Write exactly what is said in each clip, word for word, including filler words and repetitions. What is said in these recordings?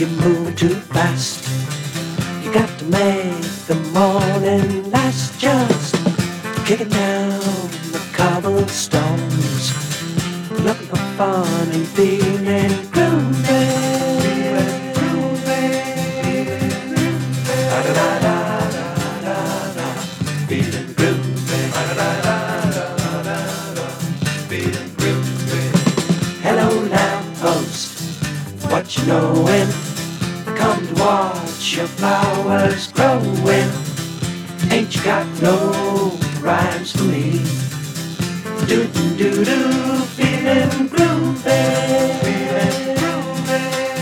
you're moving too fast. You got to make the morning last. Just kicking down the cobblestones, looking for fun and feeling groovy. Feeling groovy. Feeling groovy. Hello lamppost, what you knowin'? Come to watch your flowers growing. Ain't you got no rhymes for me? Do do do do, feeling groovy. Feeling groovy.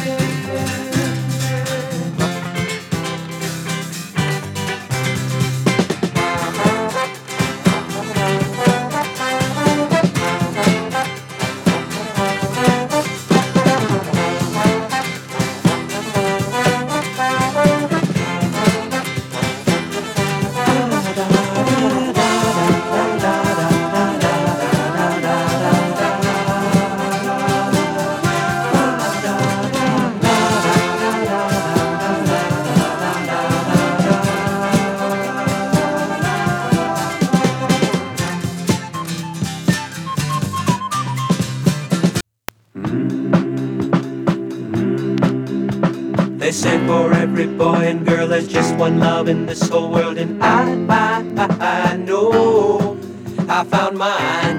They say for every boy and girl there's just one love in this whole world, and I, I, I, I know I found mine.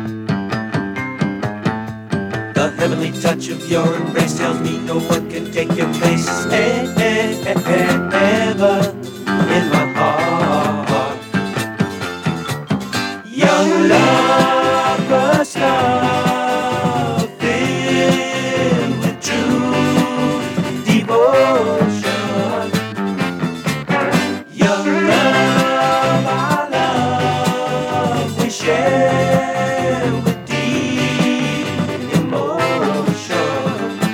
The heavenly touch of your embrace tells me no one can take your place ever in my heart. Young lovers love filled with true devotion. Young love, our love we share with deep emotion.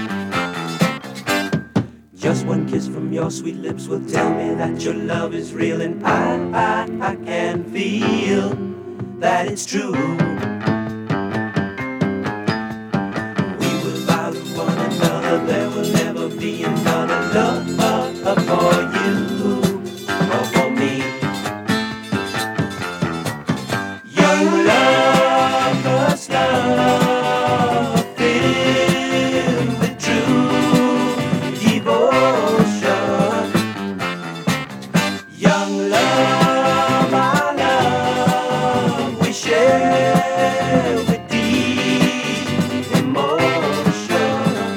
Just one kiss from your sweet lips will tell me that your love is real, and I, I, I can feel that it's true. We will vow to one another there will never be another love for you or for me. Young lovers love filled with true devotion. Young love, our love we share with deep emotion.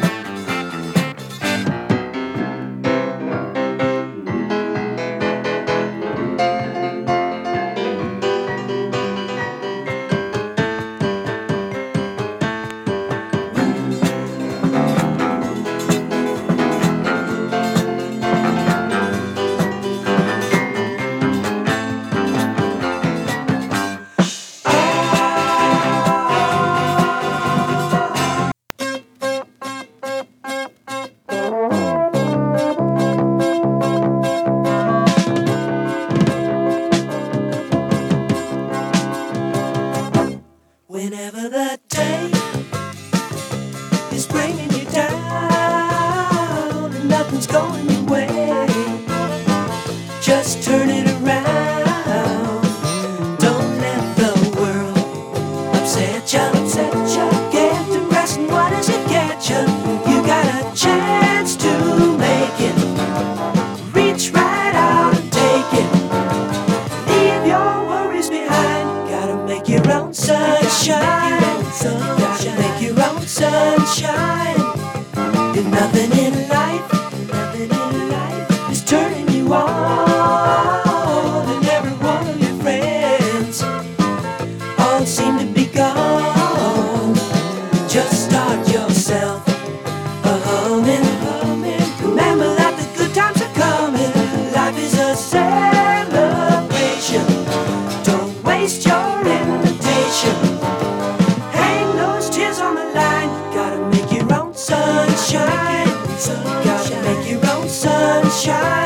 Whenever the day is bringing you down and nothing's going your way, just turn it around. Don't let the world upset you, upset you. Get to rest, and what does it get you? You got a chance to make it. Reach right out and take it. Leave your worries behind. Gotta make your own sunshine. Gotta make your own sunshine. If nothing in life, nothing in life is turning you on, and every one of your friends all seem to be gone, just start yourself a humming, humming. Remember that the good times are coming. Life is a celebration. Don't waste your invitation. Hang those tears on the line. Gotta make your own sunshine. Gotta make your own sunshine.